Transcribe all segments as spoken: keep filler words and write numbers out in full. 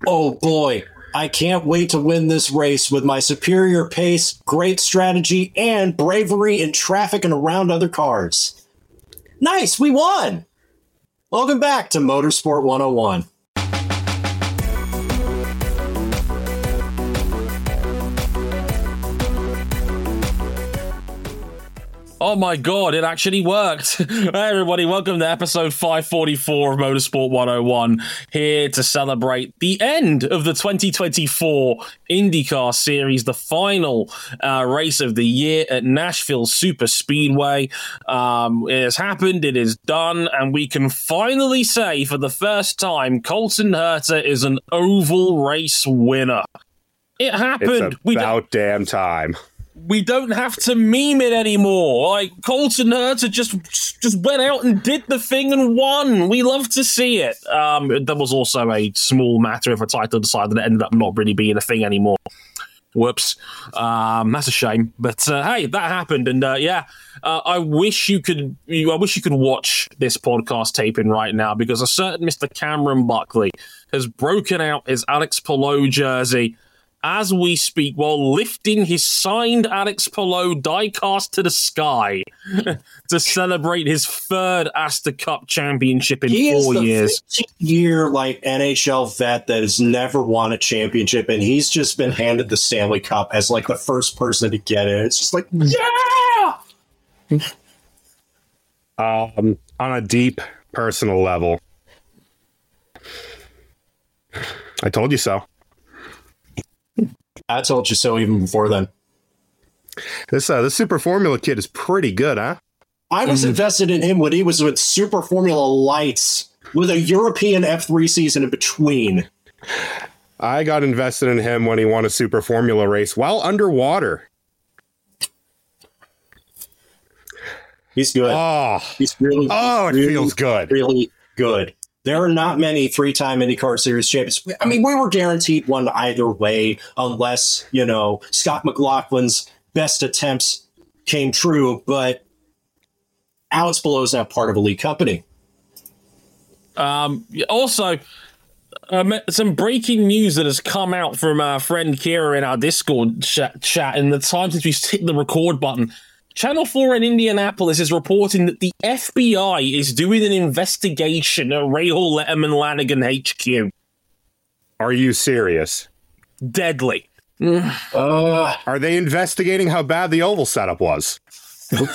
Oh boy, I can't wait to win this race with my superior pace, great strategy, and bravery in traffic and around other cars. Nice, we won! Welcome back to Motorsport one oh one. Oh my god, it actually worked. Hey everybody, welcome to episode five forty-four of Motorsport one oh one, here to celebrate the end of the twenty twenty-four IndyCar Series, the final uh, race of the year at Nashville Super Speedway. Um, it has happened, it is done, and we can finally say for the first time, Colton Herta is an oval race winner. It happened. It's about damn time. We don't have to meme it anymore. Like, Colton Herta just just went out and did the thing and won. We love to see it. Um, there was also a small matter of a title decided that ended up not really being a thing anymore. Whoops. Um, that's a shame. But uh, hey, that happened, and uh, yeah, uh, I wish you could. You, I wish you could watch this podcast taping right now, because a certain Mister Cameron Buckley has broken out his Alex Palou jersey as we speak, while lifting his signed Alex Palou diecast to the sky to celebrate his third Astor Cup championship in he four is the years. Year like N H L vet that has never won a championship, and he's just been handed the Stanley Cup as like the first person to get it. It's just like, yeah. Um, on a deep personal level, I told you so. I told you so even before then. This uh, this Super Formula kid is pretty good, huh? I was mm-hmm. invested in him when he was with Super Formula Lights, with a European F three season in between. I got invested in him when he won a Super Formula race while underwater. He's good. Oh, he's really. Oh, it really, feels good. Really good. There are not many three-time IndyCar Series champions. I mean, we were guaranteed one either way, unless, you know, Scott McLaughlin's best attempts came true. But Alex Palou's not part of elite company. Um, also, um, some breaking news that has come out from our friend Kira in our Discord chat, chat in the time since we hit the record button. Channel four in Indianapolis is reporting that the F B I is doing an investigation at Rahal Letterman Lanigan H Q. Are you serious? Deadly. Uh, Are they investigating how bad the oval setup was? Been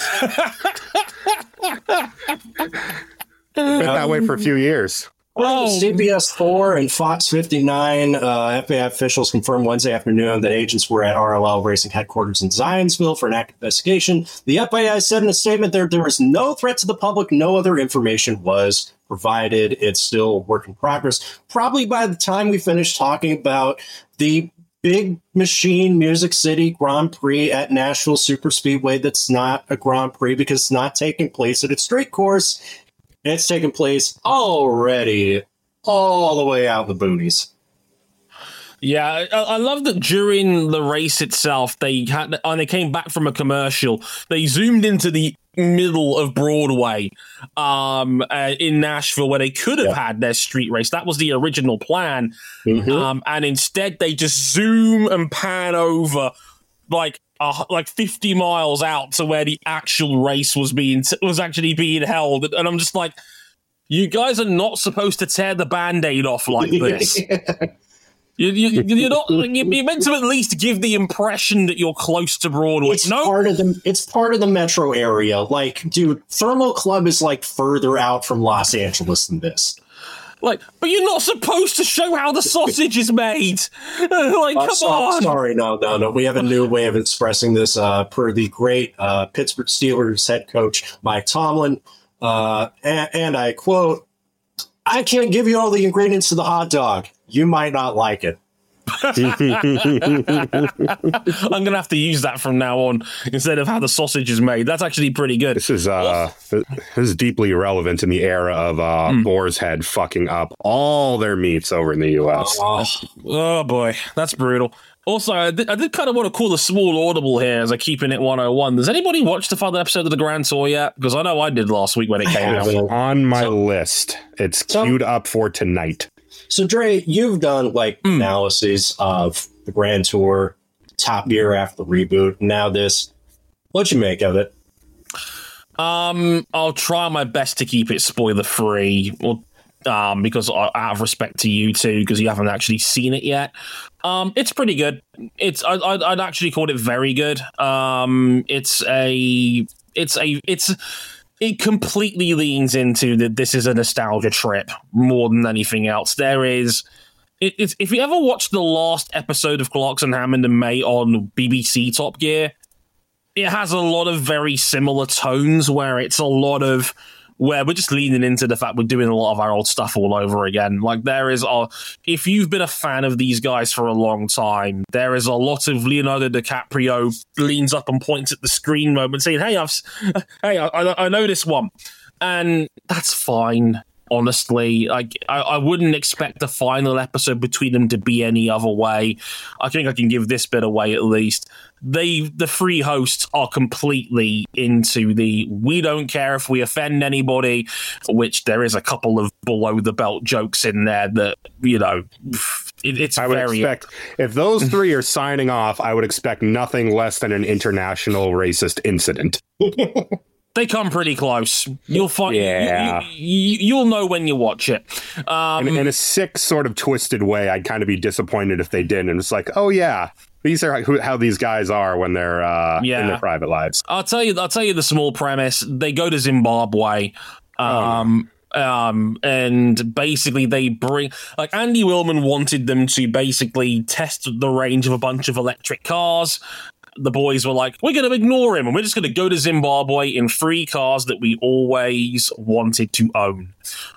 that way for a few years. Well, C B S four and Fox fifty-nine uh, F B I officials confirmed Wednesday afternoon that agents were at R L L Racing headquarters in Zionsville for an active investigation. The F B I said in a statement there there was no threat to the public. No other information was provided. It's still a work in progress. Probably by the time we finish talking about the big machine Music City Grand Prix at Nashville Super Speedway, that's not a Grand Prix because it's not taking place at its straight course. It's taken place already all the way out in the boonies. Yeah, I, I love that during the race itself, they had, and they came back from a commercial, they zoomed into the middle of Broadway um, uh, in Nashville, where they could have yeah. had their street race. That was the original plan. Mm-hmm. Um, and instead, they just zoom and pan over like uh, like fifty miles out to where the actual race was being t- was actually being held, and I'm just like, you guys are not supposed to tear the Band-Aid off like this. you, you, you're not. You're meant to at least give the impression that you're close to Broadway. It's no, part of the. It's part of the metro area. Like, dude, Thermal Club is like further out from Los Angeles than this. Like, but you're not supposed to show how the sausage is made. Like, uh, come so, on. Sorry, no, no, no. We have a new way of expressing this uh, per the great uh, Pittsburgh Steelers head coach, Mike Tomlin. Uh, and, and I quote, I can't give you all the ingredients to the hot dog. You might not like it. I'm gonna have to use that from now on instead of how the sausage is made. That's actually pretty good. This is uh, this is deeply irrelevant in the era of uh, mm. Boar's Head fucking up all their meats over in the U S. Oh, oh boy, that's brutal. Also, I did, I did kind of want to call a small audible here as I keep in it one oh one. Does anybody watch the final episode of the Grand Tour yet? Because I know I did last week when it came out. On my so, list, it's queued so, up for tonight. So, Dre, you've done like mm. analyses of the Grand Tour, Top Gear after the reboot, now this. What'd you make of it? Um, I'll try my best to keep it spoiler free, or um, because I, out of respect to you two, because you haven't actually seen it yet. Um, it's pretty good. It's I, I'd, I'd actually call it very good. Um, it's a, it's a, it's. It completely leans into that this is a nostalgia trip more than anything else. There is, it, it's, if you ever watched the last episode of Clarkson, Hammond and May on B B C Top Gear, it has a lot of very similar tones where it's a lot of where we're just leaning into the fact we're doing a lot of our old stuff all over again. Like there is a, if you've been a fan of these guys for a long time, there is a lot of Leonardo DiCaprio leans up and points at the screen moment saying, hey, I've, hey, I, I know this one. And that's fine. Honestly, like I, I wouldn't expect the final episode between them to be any other way. I think I can give this bit away at least. They, the three hosts, are completely into the we don't care if we offend anybody, which there is a couple of below the belt jokes in there that, you know, it, it's I would very. Expect, if those three are signing off, I would expect nothing less than an international racist incident. They come pretty close. You'll find, yeah. you, you, you'll know when you watch it. Um, in, in a sick, sort of twisted way, I'd kind of be disappointed if they didn't. And it's like, oh yeah, these are who, how these guys are when they're uh, yeah. in their private lives. I'll tell you. I'll tell you the small premise. They go to Zimbabwe. Um, oh, no. um, and basically they bring, like Andy Willman wanted them to basically test the range of a bunch of electric cars. The boys were like, we're going to ignore him and we're just going to go to Zimbabwe in three cars that we always wanted to own.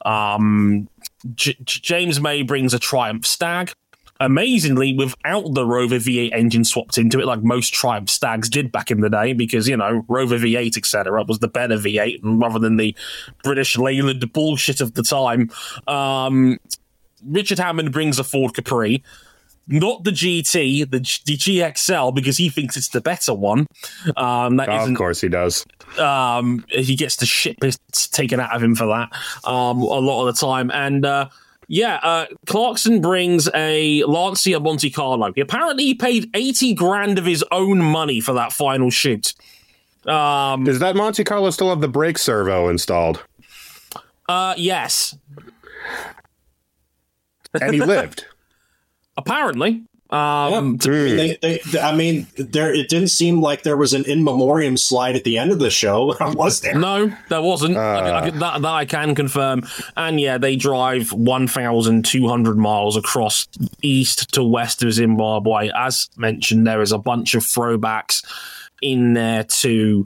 Um, J- James May brings a Triumph Stag. Amazingly, without the Rover V eight engine swapped into it, like most Triumph Stags did back in the day, because, you know, Rover V eight, et cetera, was the better V eight rather than the British Leyland bullshit of the time. Um, Richard Hammond brings a Ford Capri. Not the G T, the, G- the G X L, because he thinks it's the better one. Um, that oh, of course he does. Um, he gets the shit taken out of him for that um, a lot of the time. And uh, yeah, uh, Clarkson brings a Lancia Monte Carlo. Apparently he paid eighty grand of his own money for that final shoot. Um, Does that Monte Carlo still have the brake servo installed? Uh, yes. And he lived. Apparently. Um, yeah, they, they, they, I mean, there. It didn't seem like there was an in memoriam slide at the end of the show, was there? No, there wasn't. Uh, I, I, that, that I can confirm. And yeah, they drive one thousand two hundred miles across east to west of Zimbabwe. As mentioned, there is a bunch of throwbacks in there to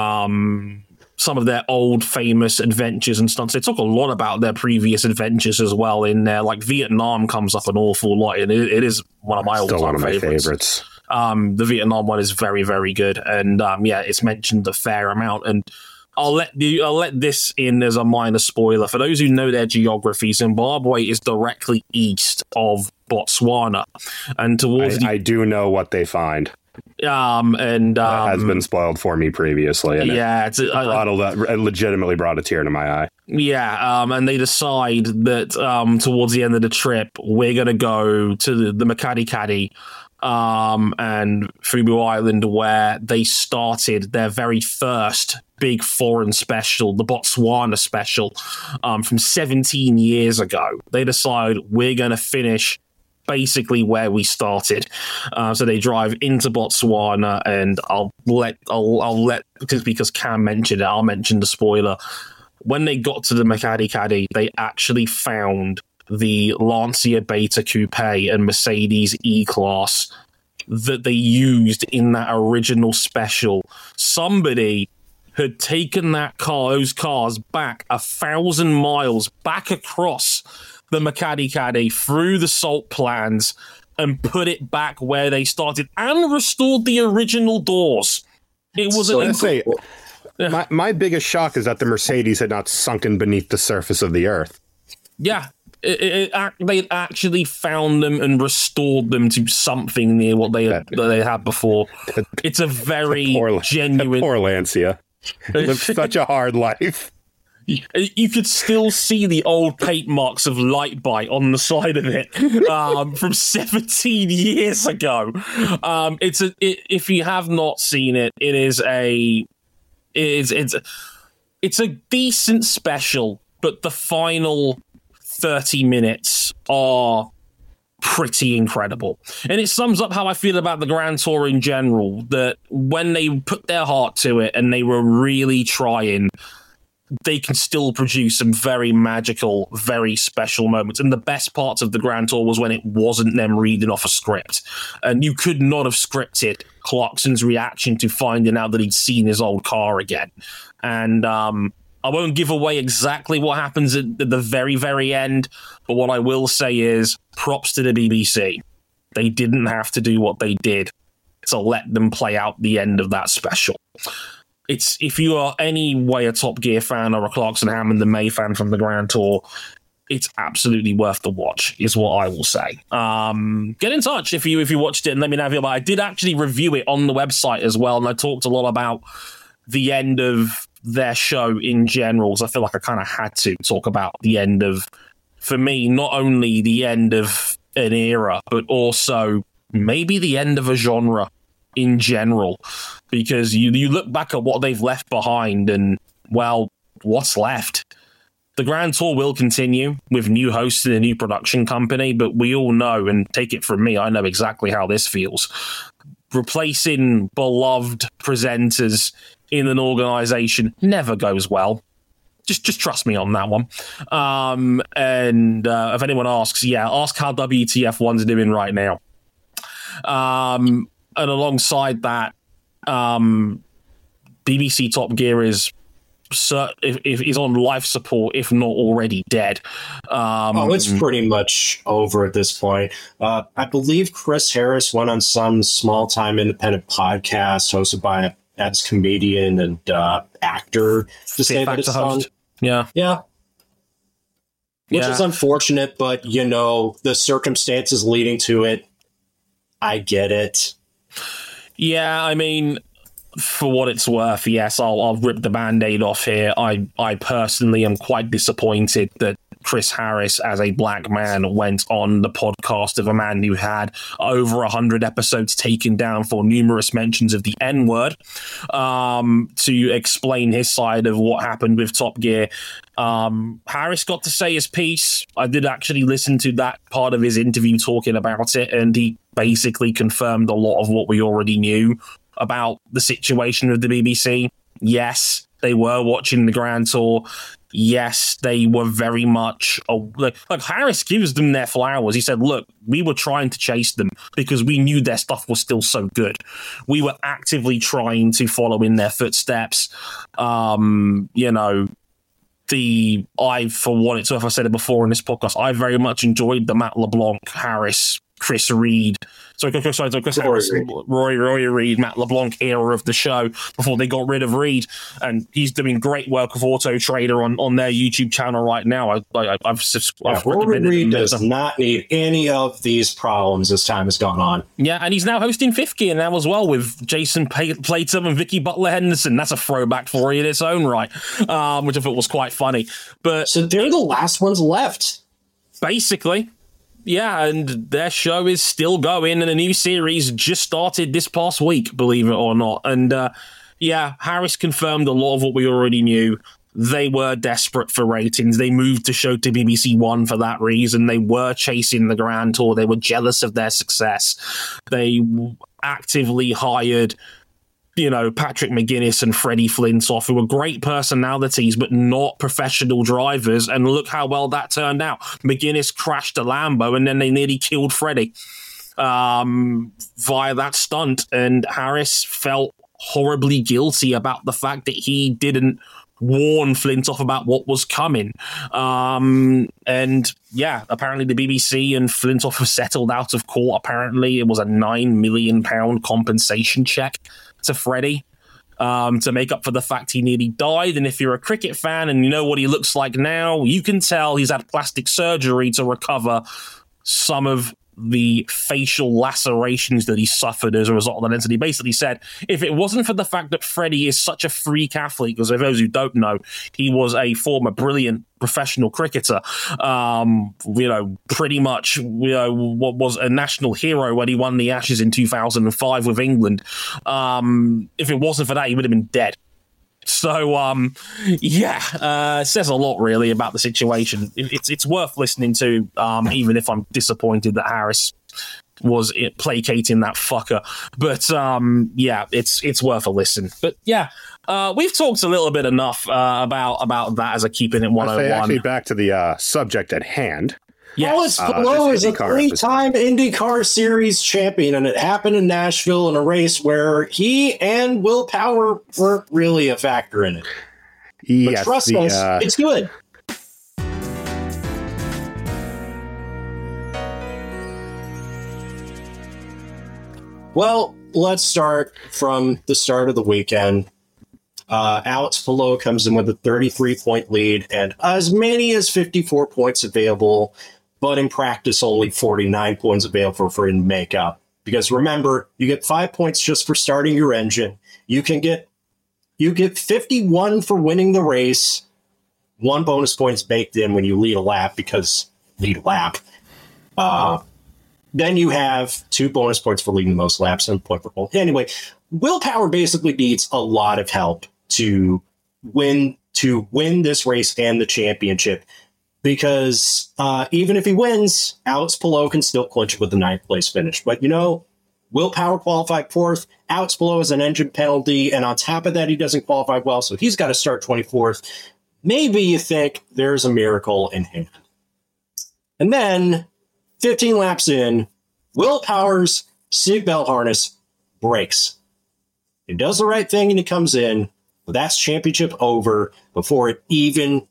um, some of their old famous adventures and stuff. They talk a lot about their previous adventures as well in there. Like Vietnam comes up an awful lot, and it, it is one of my Still all-time one of my favorites. favorites. Um, the Vietnam one is very, very good, and um, yeah, it's mentioned a fair amount. And I'll let you, I'll let this in as a minor spoiler for those who know their geography. Zimbabwe is directly east of Botswana, and towards I, the, I do know what they find. Um and um, that has been spoiled for me previously. And yeah, it, it's, it, brought a, it legitimately brought a tear to my eye. Yeah, um, and they decide that um, towards the end of the trip, we're gonna go to the, the Makati Kati um, and Fubu Island, where they started their very first big foreign special, the Botswana special, um, from seventeen years ago. They decide we're gonna finish basically where we started. Uh, so they drive into Botswana, and I'll let I'll I'll let because because Cam mentioned it, I'll mention the spoiler. When they got to the Makati Kati, they actually found the Lancia Beta Coupe and Mercedes E-Class that they used in that original special. Somebody had taken that car, those cars back a thousand miles back across the Makati Kati through the salt plans and put it back where they started and restored the original doors. It was so an inc- say, my, my biggest shock is that the Mercedes had not sunken beneath the surface of the earth. Yeah, it, it, it, they actually found them and restored them to something near what they had, that they had before. It's a very poor, genuine... Poor Lancia. Lived such a hard life. You could still see the old paint marks of Light Bite on the side of it um, from seventeen years ago. Um, it's a it, if you have not seen it, it is a it is it's it's a decent special, but the final thirty minutes are pretty incredible. And it sums up how I feel about the Grand Tour in general, that when they put their heart to it and they were really trying, they can still produce some very magical, very special moments. And the best parts of the Grand Tour was when it wasn't them reading off a script. And you could not have scripted Clarkson's reaction to finding out that he'd seen his old car again. And um, I won't give away exactly what happens at the very, very end. But what I will say is props to the B B C. They didn't have to do what they did to let them play out the end of that special. It's if you are any way a Top Gear fan or a Clarkson Hammond and May fan from the Grand Tour, it's absolutely worth the watch, is what I will say. Um, get in touch if you if you watched it and let me know how you feel about it. I did actually review it on the website as well, and I talked a lot about the end of their show in general, so I feel like I kind of had to talk about the end of, for me, not only the end of an era, but also maybe the end of a genre in general, because you you look back at what they've left behind and, well, what's left? The Grand Tour will continue with new hosts and a new production company, but we all know, and take it from me, I know exactly how this feels. Replacing beloved presenters in an organization never goes well. Just just trust me on that one. Um, and uh, if anyone asks, yeah, ask how W T F one's doing right now. Um, and alongside that, um, B B C Top Gear is cert- if, if is on life support, if not already dead. Um, oh, it's pretty much over at this point. Uh, I believe Chris Harris went on some small-time independent podcast hosted by a as comedian and uh, actor to say that it's on. Yeah. Yeah. Which yeah. is unfortunate, but, you know, the circumstances leading to it, I get it. Yeah, I mean, for what it's worth, yes, I'll, I'll rip the Band-Aid off here. I, I personally am quite disappointed that Chris Harris, as a black man, went on the podcast of a man who had over one hundred episodes taken down for numerous mentions of the N-word, um, to explain his side of what happened with Top Gear. Um, Harris got to say his piece. I did actually listen to that part of his interview talking about it, and he basically confirmed a lot of what we already knew about the situation with the B B C. Yes, they were watching the Grand Tour. Yes, they were very much... Oh, like, like Harris gives them their flowers. He said, look, we were trying to chase them because we knew their stuff was still so good. We were actively trying to follow in their footsteps. Um, you know, the... I, for what it's worth, I said it before in this podcast, I very much enjoyed the Matt LeBlanc, Harris, Chris Reed... Sorry, sorry, sorry, Chris Harris, Roy, Roy Reed, Matt LeBlanc era of the show before they got rid of Reed, and he's doing great work with Auto Trader on, on their YouTube channel right now. I, I, I've subscribed. Yeah, Roy Reed does not need any of these problems as time has gone on. Yeah, and he's now hosting Fifth Gear now as well with Jason Platum and Vicky Butler Henderson. That's a throwback for you in its own right, um, which I thought was quite funny. But so they're the last ones left, basically. Yeah, and their show is still going, and a new series just started this past week, believe it or not. And uh, yeah, Harris confirmed a lot of what we already knew. They were desperate for ratings. They moved the show to B B C One for that reason. They were chasing the Grand Tour. They were jealous of their success. They actively hired, you know, Patrick McGuinness and Freddie Flintoff, who were great personalities, but not professional drivers. And look how well that turned out. McGuinness crashed a Lambo, and then they nearly killed Freddie um, via that stunt. And Harris felt horribly guilty about the fact that he didn't warn Flintoff about what was coming. Um, and yeah, apparently the B B C and Flintoff have settled out of court. Apparently it was a nine million pounds compensation check to Freddie um, to make up for the fact he nearly died. And if you're a cricket fan and you know what he looks like now, you can tell he's had plastic surgery to recover some of the facial lacerations that he suffered as a result of that incident. He basically said, if it wasn't for the fact that Freddie is such a freak athlete, because for those who don't know, he was a former brilliant professional cricketer, um, you know, pretty much, you know, what was a national hero when he won the Ashes in two thousand five with England. Um, if it wasn't for that, he would have been dead. So, um, yeah, uh, says a lot, really, about the situation. It, it's it's worth listening to, um, even if I'm disappointed that Harris was placating that fucker. But, um, yeah, it's it's worth a listen. But, yeah, uh, we've talked a little bit enough uh, about, about that as a Keeping It one oh one. Actually, back to the uh, subject at hand. Yes. Alex Palou uh, is a three-time IndyCar Series champion, and it happened in Nashville in a race where he and Will Power weren't really a factor in it. Yes, but trust the, us, uh, it's good. Well, let's start from the start of the weekend. Uh, Alex Palou comes in with a thirty-three point lead and as many as fifty-four points available, but in practice, only forty-nine points available for him to make up. Because remember, you get five points just for starting your engine. You can get you get fifty-one for winning the race. One bonus point is baked in when you lead a lap because lead a lap. Uh, then you have two bonus points for leading the most laps and a point for pole. Anyway, Will Power basically needs a lot of help to win to win this race and the championship. Because uh, even if he wins, Alex Palou can still clinch it with the ninth place finish. But, you know, Will Power qualified fourth. Alex Palou has an engine penalty. And on top of that, he doesn't qualify well. So he's got to start twenty-fourth. Maybe you think there's a miracle in hand. And then, fifteen laps in, Will Power's seatbelt harness breaks. He does the right thing and he comes in. But that's championship over before it even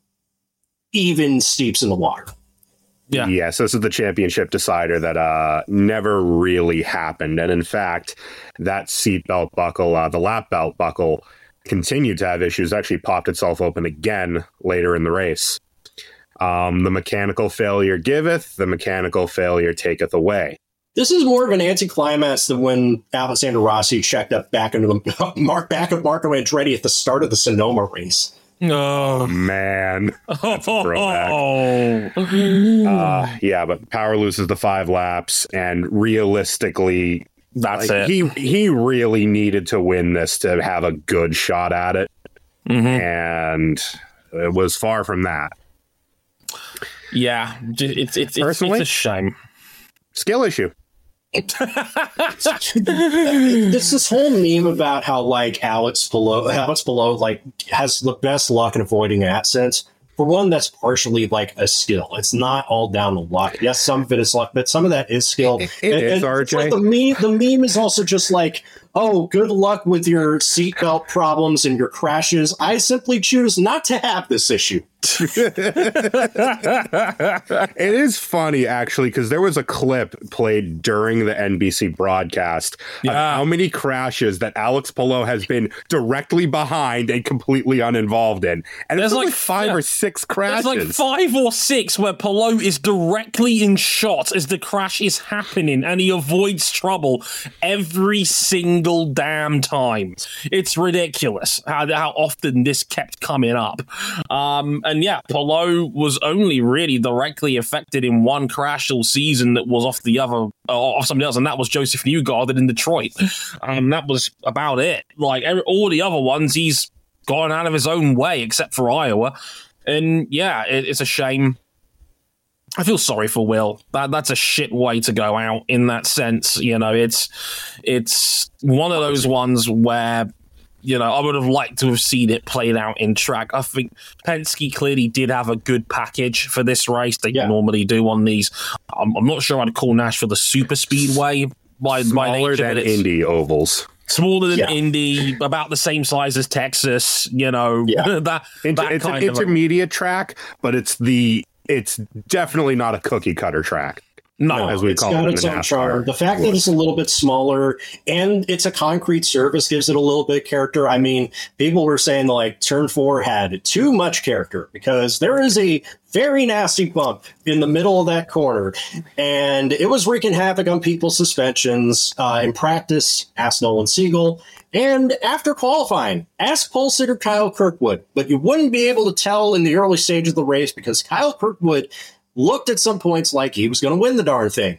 even steeps in the water. Yeah. Yes, this is the championship decider that uh, never really happened. And in fact, that seatbelt buckle, uh, the lap belt buckle, continued to have issues, actually popped itself open again later in the race. Um, the mechanical failure giveth, the mechanical failure taketh away. This is more of an anticlimax than when Alexander Rossi checked up back into the mark back of Marco Andretti at the start of the Sonoma race. Oh, man. That's a throwback. uh, yeah, but Power loses the five laps, and realistically, that's like, it. He, he really needed to win this to have a good shot at it, mm-hmm. and it was far from that. Yeah, it's, it's, it's, it's a shame. Skill issue. This this whole meme about how like Alex Palou, Alex Palou like has the best luck in avoiding accents. For one, that's partially like a skill. It's not all down to luck. Yes, some of it is luck, but some of that is skill. It, it and, is, R J. Like the meme, the meme is also just like, oh, good luck with your seatbelt problems and your crashes. I simply choose not to have this issue. It is funny, actually, because there was a clip played during the N B C broadcast yeah. of how many crashes that Alex Palou has been directly behind and completely uninvolved in. And there's like, like five yeah. or six crashes. There's like five or six where Palou is directly in shot as the crash is happening, and he avoids trouble every single damn time. It's ridiculous how, how often this kept coming up. Um, and yeah, Palou was only really directly affected in one crash all season that was off the other, uh, off somebody else, and that was Joseph Newgarden in Detroit. Um, that was about it. Like every, all the other ones, he's gone out of his own way, except for Iowa. And yeah, it, it's a shame. I feel sorry for Will. That that's a shit way to go out in that sense. You know, it's it's one of those ones where, you know, I would have liked to have seen it played out in track. I think Penske clearly did have a good package for this race. They yeah. normally do on these. I'm, I'm not sure I'd call Nashville the super speedway by, by nature. Smaller than Indy ovals. Smaller than yeah. Indy, about the same size as Texas, you know. Yeah. that, Inter- that it's kind an of intermediate a- track, but it's the it's definitely not a cookie cutter track. No, as we it's call got it its in own NASCAR. charm. The fact that it's a little bit smaller and it's a concrete surface gives it a little bit of character. I mean, people were saying like turn four had too much character because there is a very nasty bump in the middle of that corner, and it was wreaking havoc on people's suspensions. Uh, in practice, ask Nolan Siegel. And after qualifying, ask pole sitter Kyle Kirkwood. But you wouldn't be able to tell in the early stage of the race because Kyle Kirkwood looked at some points like he was going to win the darn thing.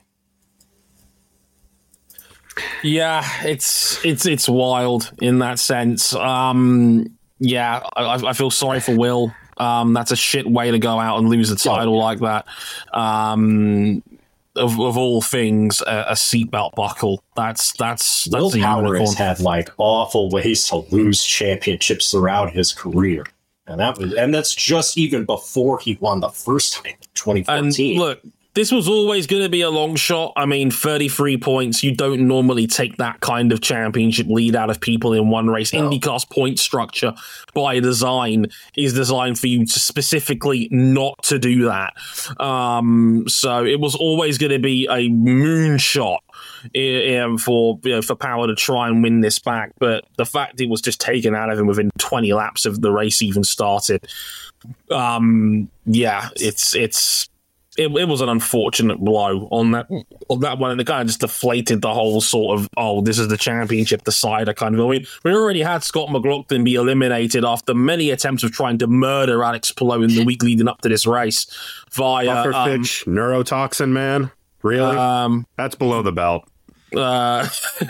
Yeah, it's it's it's wild in that sense. Um, yeah, I, I feel sorry for Will. Um, that's a shit way to go out and lose a title like that. Um, of, of all things, a, a seatbelt buckle. That's that's that's Will a Power unicorn. has had like awful ways to lose championships throughout his career. And that was, and that's just even before he won the first time in twenty fourteen. And look, this was always going to be a long shot. I mean, thirty-three points. You don't normally take that kind of championship lead out of people in one race. No. IndyCar's point structure by design is designed for you to specifically not to do that. Um, so it was always going to be a moonshot um, for you know, for Power to try and win this back. But the fact it was just taken out of him within twenty laps of the race even started. Um, yeah, it's it's. It, it was an unfortunate blow on that on that one, and it kind of just deflated the whole sort of, oh, this is the championship decider kind of. I mean, we already had Scott McLaughlin be eliminated after many attempts of trying to murder Alex Palou in the week leading up to this race via Pufferfish, um, neurotoxin man. Really? Um, That's below the belt. Uh,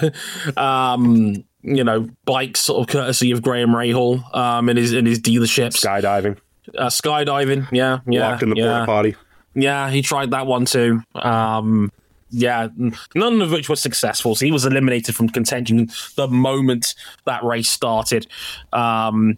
um, you know, bikes sort of courtesy of Graham Rahal um, in his in his dealership. Skydiving. Uh, skydiving, yeah, yeah. Walked in the yeah. porta potty. Yeah, he tried that one too. Um, yeah, none of which was successful. So he was eliminated from contention the moment that race started. Um,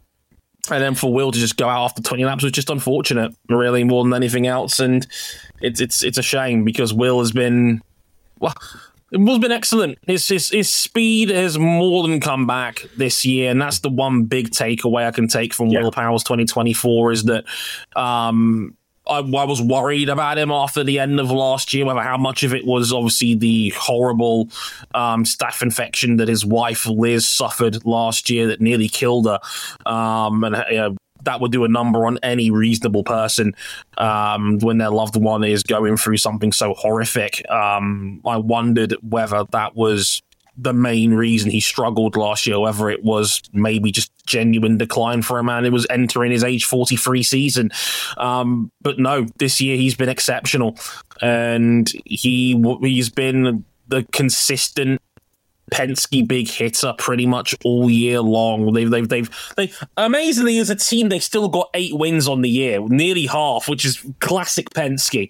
and then for Will to just go out after twenty laps was just unfortunate, really, more than anything else. And it's it's it's a shame because Will has been, well, Will's been excellent. His, his his speed has more than come back this year, and that's the one big takeaway I can take from yeah. Will Power's twenty twenty-four is that. Um, I, I was worried about him after the end of last year, whether how much of it was obviously the horrible um, staph infection that his wife Liz suffered last year that nearly killed her, um, and you know, that would do a number on any reasonable person um, when their loved one is going through something so horrific. Um, I wondered whether that was the main reason he struggled last year, whether it was maybe just genuine decline for a man who was entering his age forty-three season. Um, but no, this year he's been exceptional, and he he's been the consistent Penske big hitter pretty much all year long. They've they've they've they amazingly as a team they still got eight wins on the year, nearly half, which is classic Penske.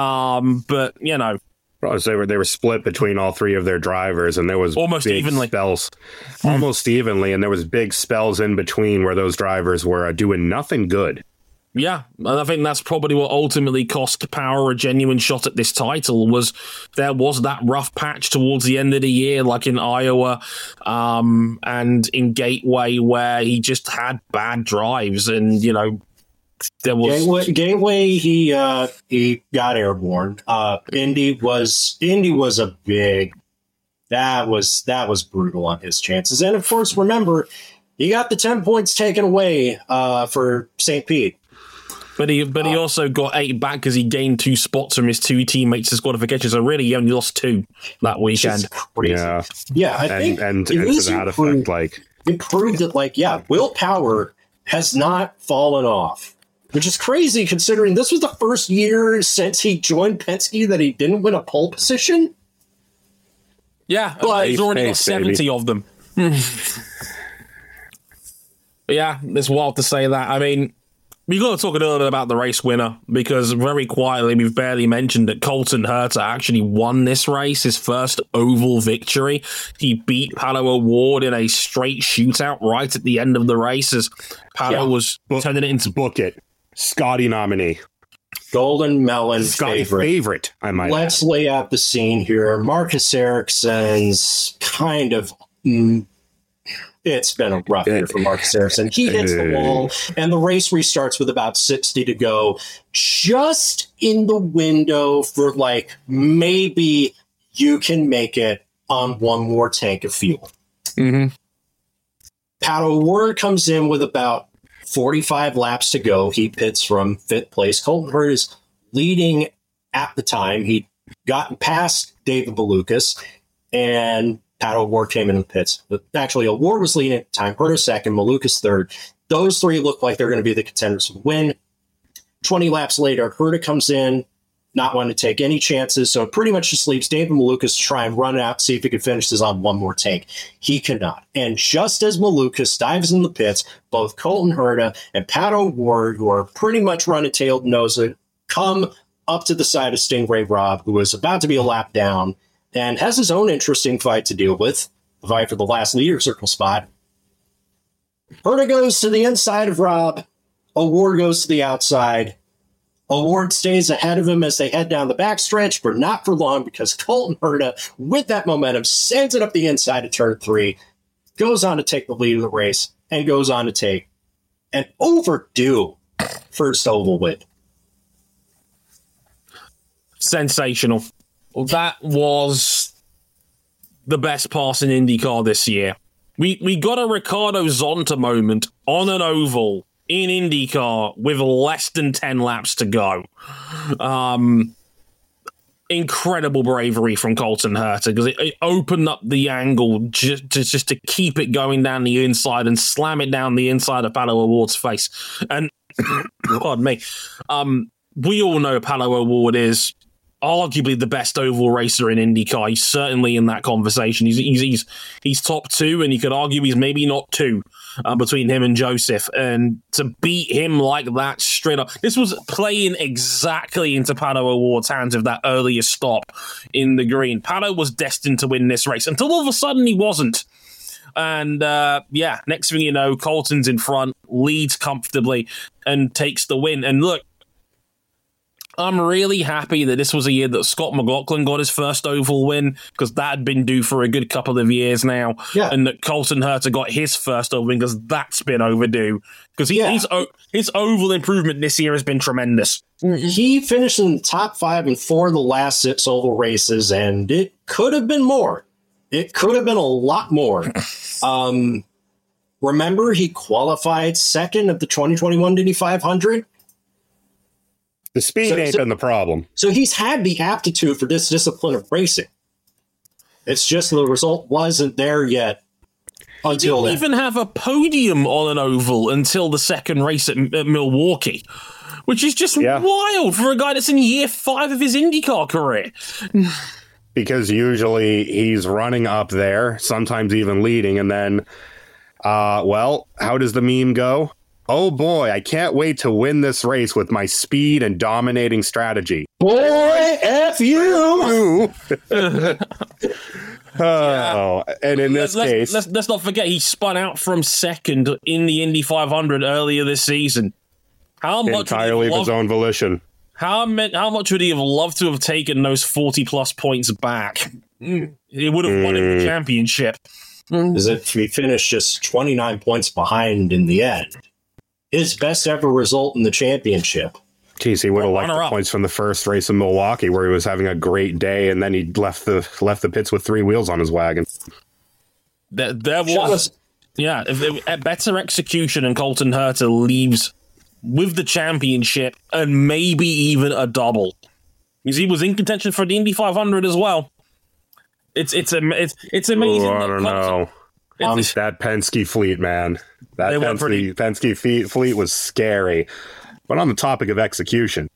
Um, but you know. They were they were split between all three of their drivers, and there was almost big evenly spells, almost evenly, and there was big spells in between where those drivers were uh, doing nothing good. Yeah, and I think that's probably what ultimately cost Power a genuine shot at this title. Was there was that rough patch towards the end of the year, like in Iowa um, and in Gateway, where he just had bad drives, and you know. There was Gateway, Gateway he uh, he got airborne. Uh, Indy was Indy was a big that was that was brutal on his chances. And of course, remember, he got the ten points taken away uh, for Saint Pete. But he but he uh, also got eight back because he gained two spots from his two teammates' disqualifications. So really, he only lost two that weekend. Crazy. Yeah, yeah. I and, think and, and to that proved, effect, like it proved that, like, yeah, Will Power has not fallen off. Which is crazy considering this was the first year since he joined Penske that he didn't win a pole position. Yeah, but he's already got seventy baby. of them. But yeah, it's wild to say that. I mean, we've got to talk a little bit about the race winner because very quietly we've barely mentioned that Colton Herta actually won this race, his first oval victory. He beat Pato O'Ward in a straight shootout right at the end of the race as Pato yeah. was book, turning it into book it. Scotty nominee. Golden Melon Scotty favorite. favorite, I might Let's add. lay out the scene here. Marcus Ericsson's kind of mm, It's been a rough year for Marcus Ericsson. He hits the wall, and the race restarts with about sixty to go, just in the window for, like, maybe you can make it on one more tank of fuel. Mm-hmm. Pato O'Ward comes in with about forty-five laps to go. He pits from fifth place. Colton Herta is leading at the time. He'd gotten past David Malukas, and Pato O'Ward came in the pits. But actually, O'Ward was leading at the time. Herta second, Malukas third. Those three look like they're going to be the contenders for the win. twenty laps later, Herta comes in, not wanting to take any chances, so it pretty much just leaves David Malukas to try and run it out, see if he can finish this on one more tank. He cannot. And just as Malukas dives in the pits, both Colton Herta and Pato O'Ward, who are pretty much running tail to nose it, come up to the side of Stingray Rob, who is about to be a lap down, and has his own interesting fight to deal with, the fight for the last leader circle spot. Herta goes to the inside of Rob. O'Ward goes to the outside. O'Ward stays ahead of him as they head down the backstretch, but not for long because Colton Herta, with that momentum, sends it up the inside of turn three, goes on to take the lead of the race, and goes on to take an overdue first oval win. Sensational. Well, that was the best pass in IndyCar this year. We we got a Ricardo Zonta moment on an oval in IndyCar with less than ten laps to go. Um, incredible bravery from Colton Herta because it, it opened up the angle just, just, just to keep it going down the inside and slam it down the inside of Pato O'Ward's face. And, pardon me, um, we all know Pato O'Ward is arguably the best oval racer in IndyCar. He's certainly in that conversation. He's he's he's, he's top two, and you could argue he's maybe not two uh, between him and Joseph. And to beat him like that straight up, this was playing exactly into Pato O'Ward's hands with that earlier stop in the green. Pato was destined to win this race until all of a sudden he wasn't. And uh, yeah, next thing you know, Colton's in front, leads comfortably, and takes the win. And look, I'm really happy that this was a year that Scott McLaughlin got his first oval win because that had been due for a good couple of years now. Yeah. And that Colton Herta got his first oval win because that's been overdue. Because he, Yeah. his, his oval improvement this year has been tremendous. He finished in the top five in four of the last six oval races, and it could have been more. It could have been a lot more. um, remember, he qualified second at the twenty twenty-one Indy five hundred. The speed So- ain't so- been the problem. So he's had the aptitude for this discipline of racing. It's just the result wasn't there yet until Didn't then. even have a podium on an oval until the second race at, at Milwaukee, which is just Yeah. wild for a guy that's in year five of his IndyCar career. Because usually he's running up there, sometimes even leading, and then, uh, well, how does the meme go? Oh boy, I can't wait to win this race with my speed and dominating strategy. Boy, F you! Oh, and in this let's, case, let's, let's not forget he spun out from second in the Indy five hundred earlier this season. How much entirely would of he his love, own volition. how, me- how much would he have loved to have taken those forty plus points back? Mm, He would have won him the championship. Is it he finished just twenty-nine points behind in the end? His best ever result in the championship. Geez, he would have Well, liked the runner-up. points from the first race in Milwaukee, where he was having a great day, and then he left the left the pits with three wheels on his wagon. There, there Shot was, us- yeah, if it, a better execution, and Colton Herta leaves with the championship and maybe even a double. Because he was in contention for the Indy five hundred as well. It's it's am- it's it's amazing. Oh, I that don't Colton- know. It's- That Penske fleet, man. That They were Penske, pretty- Penske fe- fleet was scary. But on the topic of execution,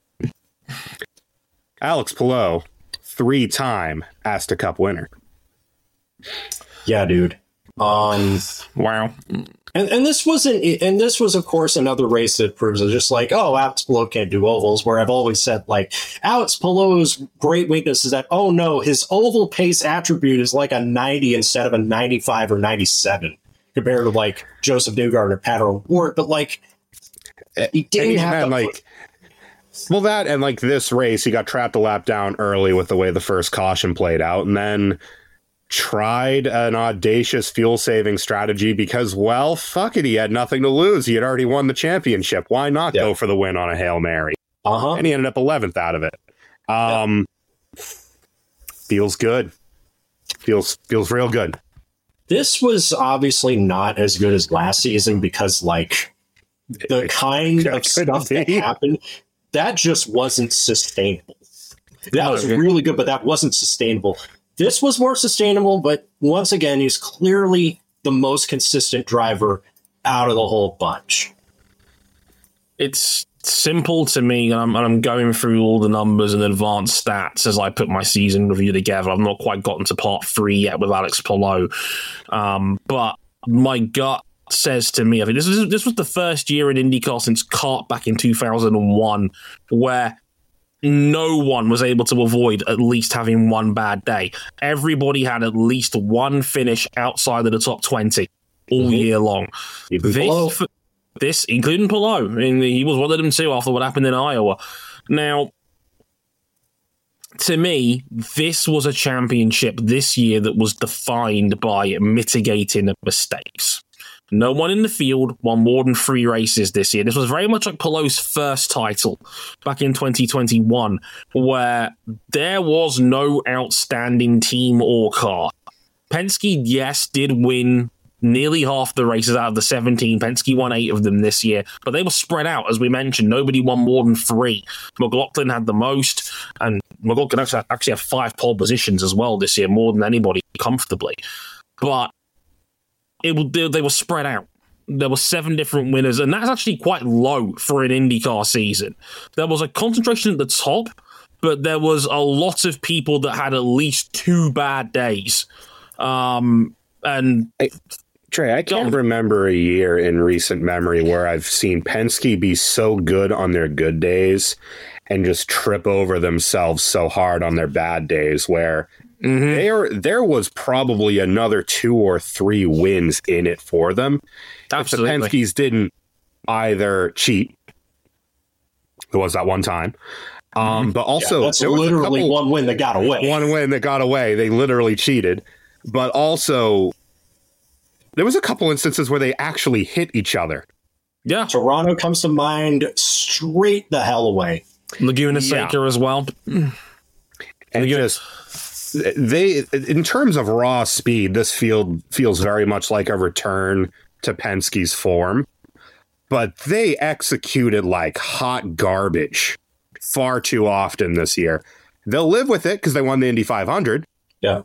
Alex Palou, three-time Asta Cup winner. Yeah, dude. Um, Wow. and, and this wasn't, and this was, of course, another race that proves it's just like, oh, Alex Palou can't do ovals. Where I've always said, like, Alex Palou's great weakness is that, oh no, his oval pace attribute is like a ninety instead of a ninety-five or ninety-seven compared to like Joseph Newgarden or Pato O'Ward. But like, he didn't And, have and, to, like, well, that and like this race, he got trapped a lap down early with the way the first caution played out, and then tried an audacious fuel-saving strategy because, well, fuck it, he had nothing to lose. He had already won the championship. Why not yeah. go for the win on a Hail Mary? Uh-huh. And he ended up eleventh out of it. Um, yeah. Feels good. Feels feels real good. This was obviously not as good as last season because, like, the kind of stuff that happened, that just wasn't sustainable. That was really good, but that wasn't sustainable. This was more sustainable, but once again, he's clearly the most consistent driver out of the whole bunch. It's simple to me, and I'm, and I'm going through all the numbers and advanced stats as I put my season review together. I've not quite gotten to part three yet with Alex Palou, um, but my gut says to me, I think this is this was the first year in IndyCar since Kart back in two thousand one where no one was able to avoid at least having one bad day. Everybody had at least one finish outside of the top twenty all mm-hmm. year long. This, this, including Palou, I mean, he was one of them too after what happened in Iowa. Now, to me, this was a championship this year that was defined by mitigating mistakes. No one in the field won more than three races this year. This was very much like Palou's first title back in twenty twenty-one, where there was no outstanding team or car. Penske, yes, did win nearly half the races out of the seventeen. Penske won eight of them this year, but they were spread out, as we mentioned. Nobody won more than three. McLaughlin had the most, and McLaughlin actually had five pole positions as well this year, more than anybody comfortably. But It they were spread out. There were seven different winners, and that's actually quite low for an IndyCar season. There was a concentration at the top, but there was a lot of people that had at least two bad days. Um, and I, Trey, I can't remember a year in recent memory where I've seen Penske be so good on their good days and just trip over themselves so hard on their bad days, where Mm-hmm. There, there was probably another two or three wins in it for them. Absolutely. If the Penske's didn't either cheat. There was that one time. Um, but also, yeah, that's literally couple, one win that got away. One win that got away. They literally cheated. But also, there was a couple instances where they actually hit each other. Yeah. Toronto comes to mind straight the hell away. Laguna Seca yeah. as well. And Laguna- just... They, in terms of raw speed, this field feels very much like a return to Penske's form, but they executed like hot garbage far too often this year. They'll live with it because they won the Indy five hundred. Yeah.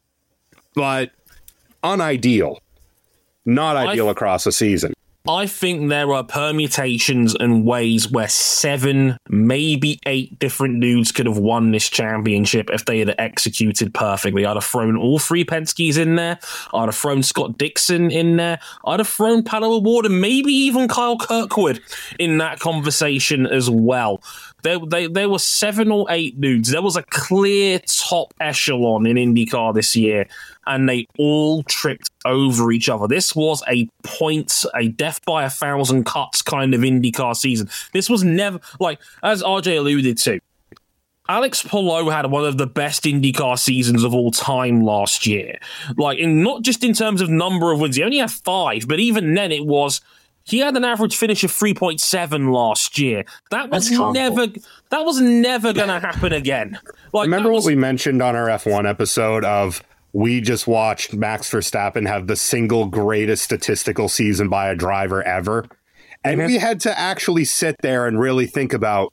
But unideal. Not ideal th- across a season. I think there are permutations and ways where seven, maybe eight different dudes could have won this championship if they had executed perfectly. I'd have thrown all three Penske's in there. I'd have thrown Scott Dixon in there. I'd have thrown Pato O'Ward and maybe even Kyle Kirkwood in that conversation as well. There, they, there were seven or eight dudes. There was a clear top echelon in IndyCar this year, and they all tripped over each other. This was a points, a death by a thousand cuts kind of IndyCar season. This was never, like, as R J alluded to, Alex Palou had one of the best IndyCar seasons of all time last year. Like, in, not just in terms of number of wins. He only had five, but even then it was... He had an average finish of three point seven last year. That was never that was never going to happen again. Like, remember was, what we mentioned on our F one episode of we just watched Max Verstappen have the single greatest statistical season by a driver ever? And mm-hmm. we had to actually sit there and really think about,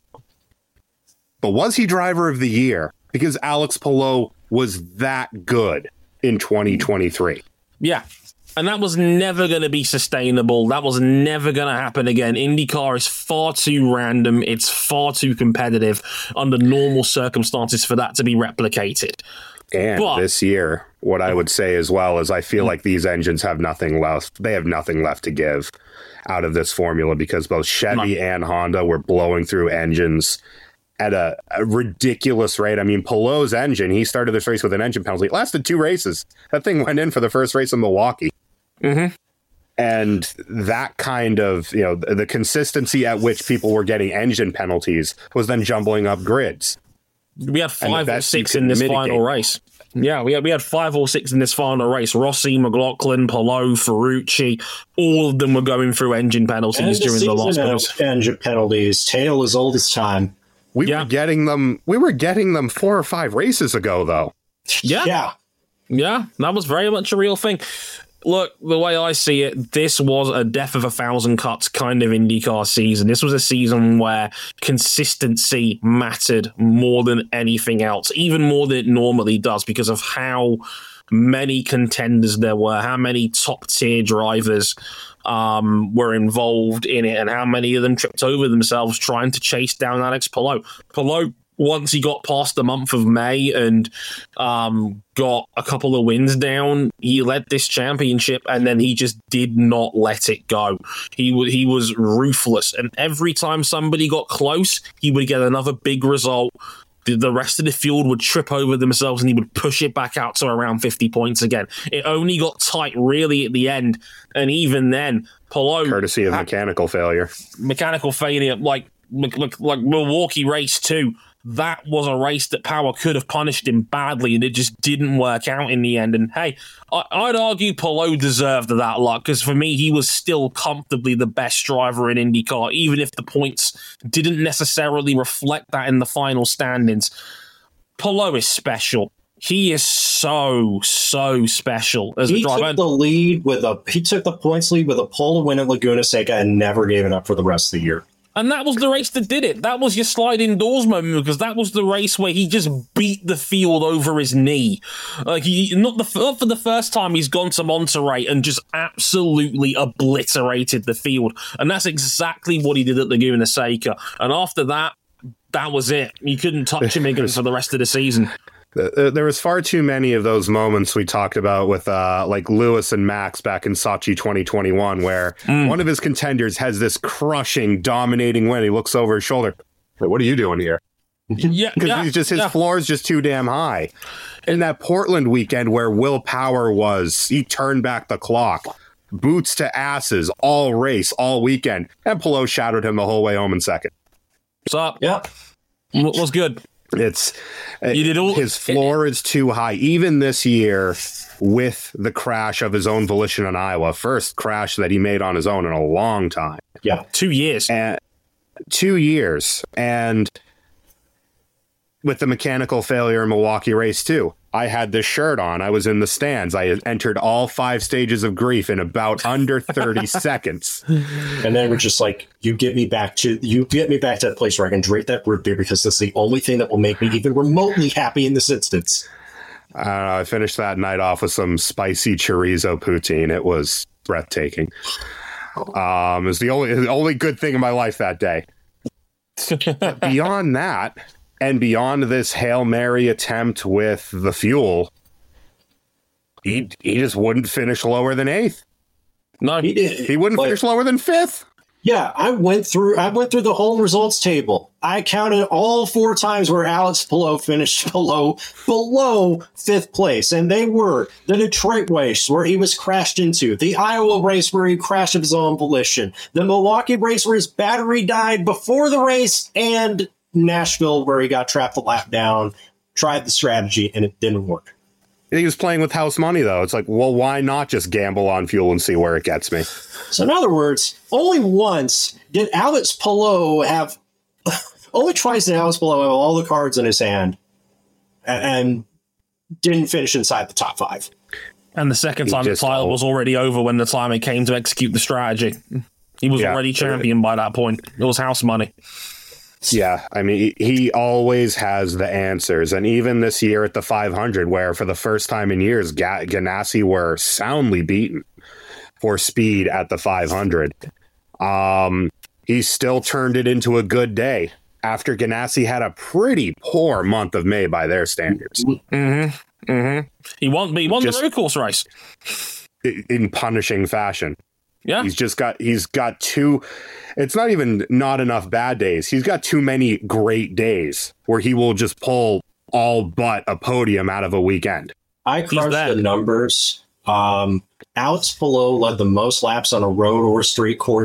but was he driver of the year? Because Alex Palou was that good in twenty twenty-three. Yeah. And that was never going to be sustainable. That was never going to happen again. IndyCar is far too random. It's far too competitive under normal circumstances for that to be replicated. And but, this year, what I would say as well is I feel like these engines have nothing left. They have nothing left to give out of this formula because both Chevy no. and Honda were blowing through engines at a, a ridiculous rate. I mean, Palou's engine, he started this race with an engine penalty. It lasted two races. That thing went in for the first race in Milwaukee. Mm-hmm. And that kind of, you know, the, the consistency at which people were getting engine penalties was then jumbling up grids. We had five or six in this mitigate. final race. Yeah, we had we had five or six in this final race. Rossi, McLaughlin, Palou, Ferrucci, all of them were going through engine penalties and during the last race. Engine penalties. Tail as old as time. We yeah. were getting them. We were getting them four or five races ago, though. Yeah, yeah, yeah. That was very much a real thing. Look, the way I see it, this was a death of a thousand cuts kind of IndyCar season. This was a season where consistency mattered more than anything else, even more than it normally does, because of how many contenders there were, how many top-tier drivers um, were involved in it, and how many of them tripped over themselves trying to chase down Alex Palou. Palou, once he got past the month of May and um, got a couple of wins down, he led this championship, and then he just did not let it go. He, w- he was ruthless, and every time somebody got close, he would get another big result. The, the rest of the field would trip over themselves, and he would push it back out to around fifty points again. It only got tight really at the end, and even then, Palou... Courtesy of ha- mechanical failure. Mechanical failure, like, like, like Milwaukee race two. That was a race that Power could have punished him badly, and it just didn't work out in the end. And hey, I, I'd argue Palou deserved that luck, because for me, he was still comfortably the best driver in IndyCar, even if the points didn't necessarily reflect that in the final standings. Palou is special. He is so, so special as he a driver. Took the lead with a, he took the points lead with a pole win at Laguna Seca and never gave it up for the rest of the year. And that was the race that did it. That was your sliding doors moment, because that was the race where he just beat the field over his knee. Like he, not the not for the first time he's gone to Monterey and just absolutely obliterated the field. And that's exactly what he did at Laguna Seca. And after that, that was it. You couldn't touch him again for the rest of the season. There was far too many of those moments we talked about with uh, like Lewis and Max back in Sochi twenty twenty-one, where mm. one of his contenders has this crushing, dominating win. He looks over his shoulder. Hey, what are you doing here? Yeah, because yeah, he's just his yeah. floor is just too damn high. In that Portland weekend where Will Power was, he turned back the clock, boots to asses, all race, all weekend, and Palou shadowed him the whole way home in second. What's up? Yeah, what was good? It's you did all, his floor is too high. Even this year, with the crash of his own volition in Iowa, first crash that he made on his own in a long time. Yeah, two years, and two years, and with the mechanical failure in Milwaukee race too. I had this shirt on. I was in the stands. I entered all five stages of grief in about under thirty seconds. And then we're just like, you get me back to you get me back to that place where I can drink that root beer, because that's the only thing that will make me even remotely happy in this instance. Uh, I finished that night off with some spicy chorizo poutine. It was breathtaking. Um, it was the only the only good thing in my life that day. Beyond that, and beyond this Hail Mary attempt with the fuel, he he just wouldn't finish lower than eighth. No, he did. He wouldn't but, finish lower than fifth. Yeah, I went through. I went through the whole results table. I counted all four times where Alex Palou finished below below fifth place, and they were the Detroit race where he was crashed into, the Iowa race where he crashed of his own volition, the Milwaukee race where his battery died before the race, and Nashville where he got trapped the lap down, tried the strategy, and it didn't work. He was playing with house money, though. It's like, well, why not just gamble on fuel and see where it gets me? So in other words, only once did Alex Palou have, only twice did Alex Palou have all the cards in his hand and, and didn't finish inside the top five. And the second time the title was already over when the time it came to execute the strategy. He was yeah. already champion by that point. It was house money. Yeah, I mean, he always has the answers. And even this year at the five hundred, where for the first time in years, Ga- Ganassi were soundly beaten for speed at the five hundred, um, he still turned it into a good day after Ganassi had a pretty poor month of May by their standards. Mm-hmm. Mm-hmm. He won, he won Just the road course race. In punishing fashion. Yeah, he's just got he's got two. It's not even not enough bad days. He's got too many great days where he will just pull all but a podium out of a weekend. I crunched the numbers. Um, Alex Palou led the most laps on a road or street course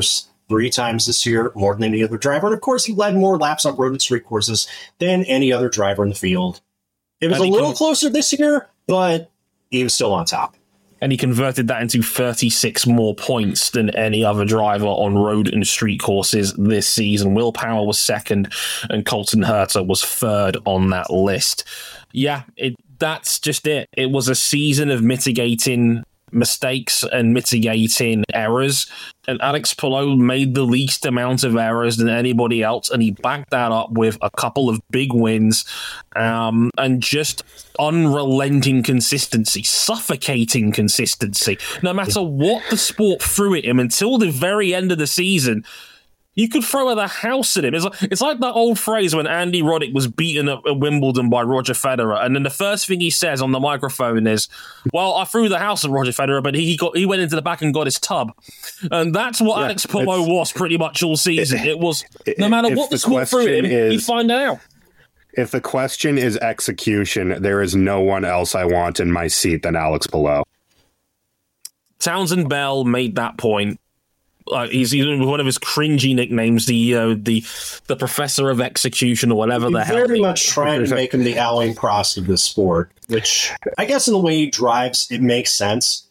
three times this year, more than any other driver. And of course, he led more laps on road and street courses than any other driver in the field. It was a little closer this year, but he was still on top. And he converted that into thirty-six more points than any other driver on road and street courses this season. Will Power was second, and Colton Herta was third on that list. Yeah, it, that's just it. It was a season of mitigating mistakes and mitigating errors, and Alex Palou made the least amount of errors than anybody else, and he backed that up with a couple of big wins, um, and just unrelenting consistency, suffocating consistency. No matter what the sport threw at him until the very end of the season, you could throw the house at him. It's like, it's like that old phrase when Andy Roddick was beaten at, at Wimbledon by Roger Federer, and then the first thing he says on the microphone is, "Well, I threw the house at Roger Federer, but he got he went into the back and got his tub." And that's what yeah, Alex Palou was pretty much all season. It, it was no matter what the sport threw at him, is, he'd find out. If the question is execution, there is no one else I want in my seat than Alex Palou. Townsend Bell made that point. Uh, he's, he's one of his cringy nicknames, the uh, the the professor of execution or whatever the hell. Very much trying to make him the Alain Prost of the sport, which I guess in the way he drives, it makes sense.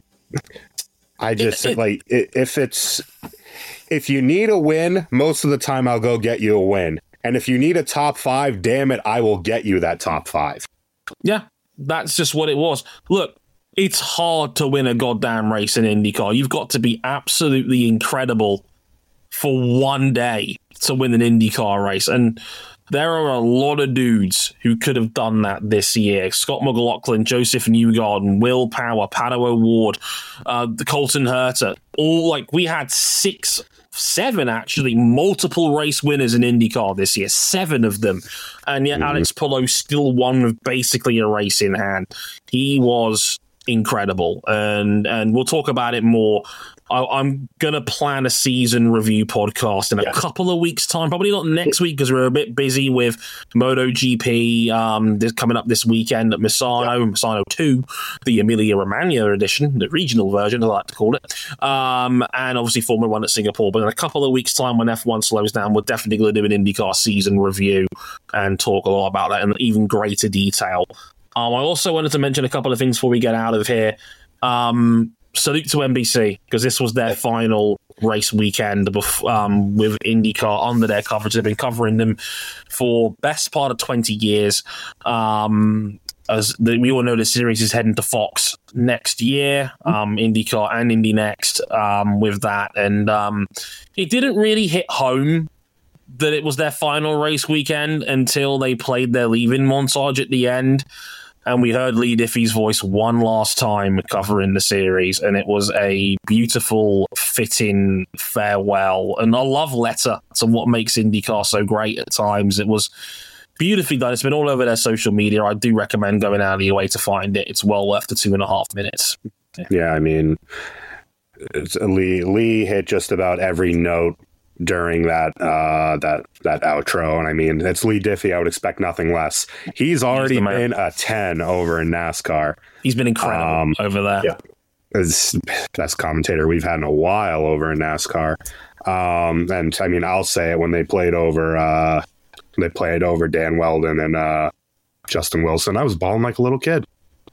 I just it, it, like if it's if you need a win, most of the time I'll go get you a win, and if you need a top five, damn it, I will get you that top five. Yeah, that's just what it was. Look. It's hard to win a goddamn race in IndyCar. You've got to be absolutely incredible for one day to win an IndyCar race. And there are a lot of dudes who could have done that this year. Scott McLaughlin, Joseph Newgarden, Will Power, Pato O'Ward, uh, Colton Herta. All like we had six, seven actually, multiple race winners in IndyCar this year. Seven of them. And yet mm-hmm. Alex Palou still won with basically a race in hand. He was incredible, and and we'll talk about it more. I, I'm gonna plan a season review podcast in a yeah. couple of weeks' time. Probably not next week because we're a bit busy with MotoGP um, this, coming up this weekend at Misano, yeah. Misano two, the Emilia Romagna edition, the regional version, I like to call it, um, and obviously Formula One at Singapore. But in a couple of weeks' time, when F one slows down, we're definitely going to do an IndyCar season review and talk a lot about that in even greater detail. Um, I also wanted to mention a couple of things before we get out of here. Um, salute to N B C, because this was their final race weekend bef- um, with IndyCar under their coverage. They've been covering them for best part of twenty years. Um, as the, we all know, the series is heading to Fox next year, um, IndyCar and Indy Next um, with that. And um, it didn't really hit home that it was their final race weekend until they played their leaving montage at the end. And we heard Lee Diffie's voice one last time covering the series, and it was a beautiful, fitting farewell and a love letter to what makes IndyCar so great at times. It was beautifully done. It's been all over their social media. I do recommend going out of your way to find it. It's well worth the two and a half minutes. Yeah, yeah I mean, it's, Lee Lee hit just about every note during that uh, that that outro, and I mean, it's Lee Diffie. I would expect nothing less. He's already He's been a ten over in NASCAR. He's been incredible um, over there. Yeah, it's best commentator we've had in a while over in NASCAR. Um, and I mean, I'll say it when they played over uh, they played over Dan Weldon and uh, Justin Wilson. I was bawling like a little kid.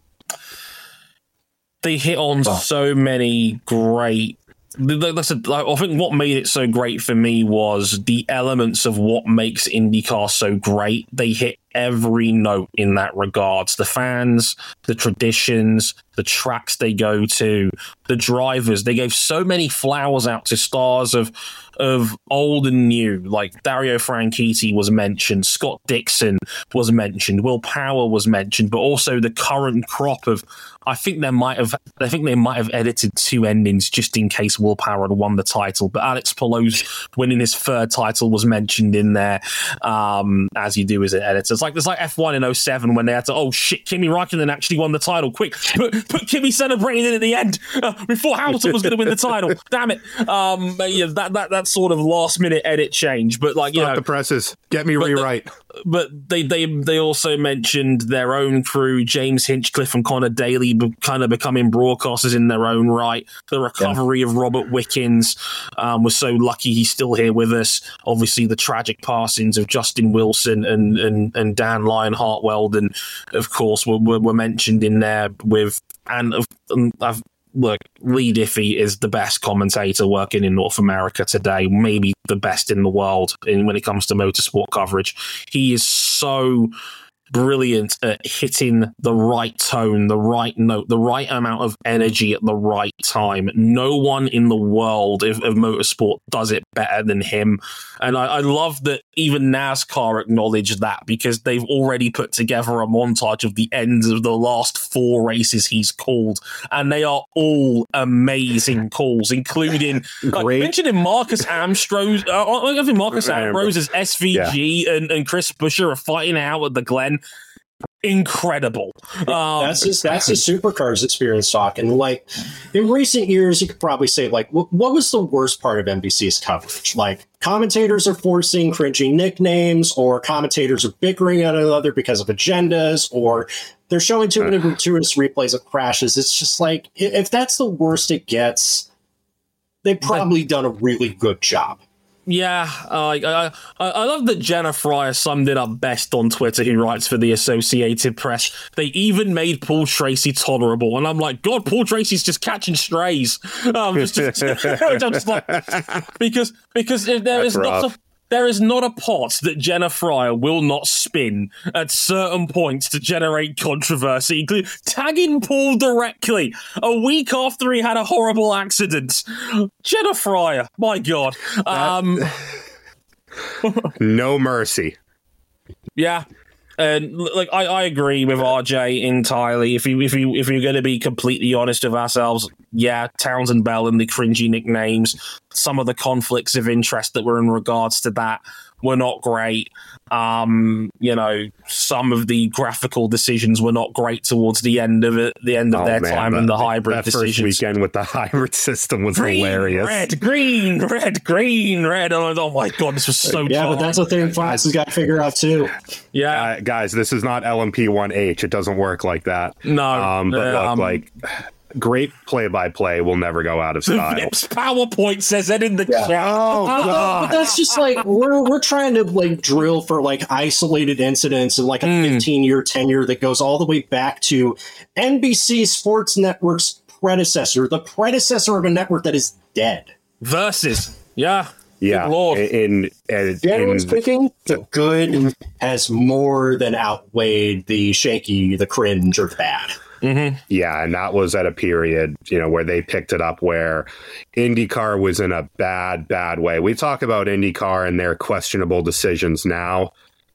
They hit on oh. so many great. Listen, I think what made it so great for me was the elements of what makes IndyCar so great. They hit every note in that regards. The fans, the traditions, the tracks they go to, the drivers. They gave so many flowers out to stars of of old and new, like Dario Franchitti was mentioned, Scott Dixon was mentioned, Will Power was mentioned, but also the current crop of. I think they might have. I think they might have edited two endings just in case Will Power had won the title. But Alex Palou's winning his third title was mentioned in there, um, as you do as an editor. It's like, it's like F one in oh seven when they had to, oh shit, Kimi Raikkonen actually won the title. Quick, put, put Kimi celebrating in at the end uh, before Hamilton was going to win the title. Damn it. Um, yeah, that, that, that sort of last minute edit change. But like, you Stop know, the presses. Get me rewrite. The, but they, they, they also mentioned their own crew, James Hinchcliffe and Connor Daly, be, kind of becoming broadcasters in their own right. The recovery yeah. of Robert Wickens um, was so lucky he's still here with us. Obviously, the tragic passings of Justin Wilson and and, and Dan Lionheart Weldon, of course, were, were, were mentioned in there with, and um, I've, look, Lee Diffie is the best commentator working in North America today, maybe the best in the world in, when it comes to motorsport coverage. He is so brilliant at hitting the right tone, the right note, the right amount of energy at the right time. No one in the world of, of motorsport does it better than him. And I, I love that even NASCAR acknowledged that, because they've already put together a montage of the ends of the last four races he's called. And they are all amazing calls, including like, mentioning Marcus Ambrose. Uh, I think Marcus Ambrose's S V G yeah. and, and Chris Buescher are fighting out at the Glen. Incredible. Um, that's just that's a supercars experience talking. Like in recent years, you could probably say like, what, what was the worst part of N B C's coverage? Like commentators are forcing cringy nicknames, or commentators are bickering at each other because of agendas, or they're showing too many gratuitous replays of crashes. It's just like, if that's the worst it gets, they've probably done a really good job. Yeah, uh, I, I I love that Jenna Fryer summed it up best on Twitter, who writes for the Associated Press. They even made Paul Tracy tolerable. And I'm like, God, Paul Tracy's just catching strays. Um, just, just, I'm just like, because, because if there That's is rough. not a... There is not a pot that Jenna Fryer will not spin at certain points to generate controversy, including tagging Paul directly a week after he had a horrible accident. Jenna Fryer, my God. Um, no mercy. Yeah. And like I, I agree with R J entirely. If you if you if you're going to be completely honest with ourselves, yeah, Townsend Bell and the cringy nicknames, some of the conflicts of interest that were in regards to that were not great. Um, you know, some of the graphical decisions were not great towards the end of it, the end of oh, their man, time, that, and the hybrid that decisions. That first weekend with the hybrid system was green, hilarious. Red, green, red, green, red. Oh, oh my God, this was so. Yeah, tight. But that's the thing Fox has got to figure out too. Yeah, uh, guys, this is not L M P one H. It doesn't work like that. No, um, but uh, look, um, like. Great play-by-play will never go out of style. Vips PowerPoint says that in the yeah. chat. Oh, God. But that's just like, we're we're trying to like drill for like isolated incidents and like a mm. fifteen-year tenure that goes all the way back to N B C Sports Network's predecessor, the predecessor of a network that is dead. Versus. Yeah. Yeah. Good Lord. In, in, Generally in, speaking, the good has more than outweighed the shaky, the cringe, or the bad. Mm-hmm. Yeah, and that was at a period, you know, where they picked it up where IndyCar was in a bad, bad way. We talk about IndyCar and their questionable decisions now.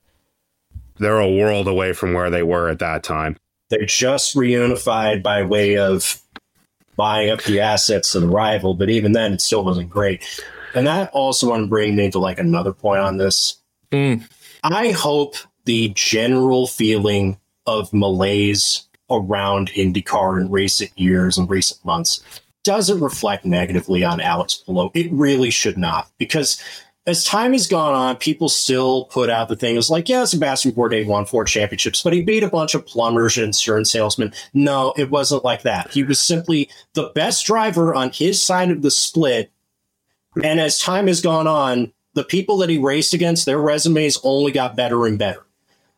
They're a world away from where they were at that time. They just reunified by way of buying up the assets of the rival, but even then, it still wasn't great. And that also want to bring me to like another point on this. Mm. I hope the general feeling of malaise around IndyCar in recent years and recent months doesn't reflect negatively on Alex Palou. It really should not, because as time has gone on, people still put out the thing. It was like, yeah, Sebastian Bourdais won four championships, but he beat a bunch of plumbers and insurance salesmen. No, it wasn't like that. He was simply the best driver on his side of the split. And as time has gone on, the people that he raced against, their resumes only got better and better.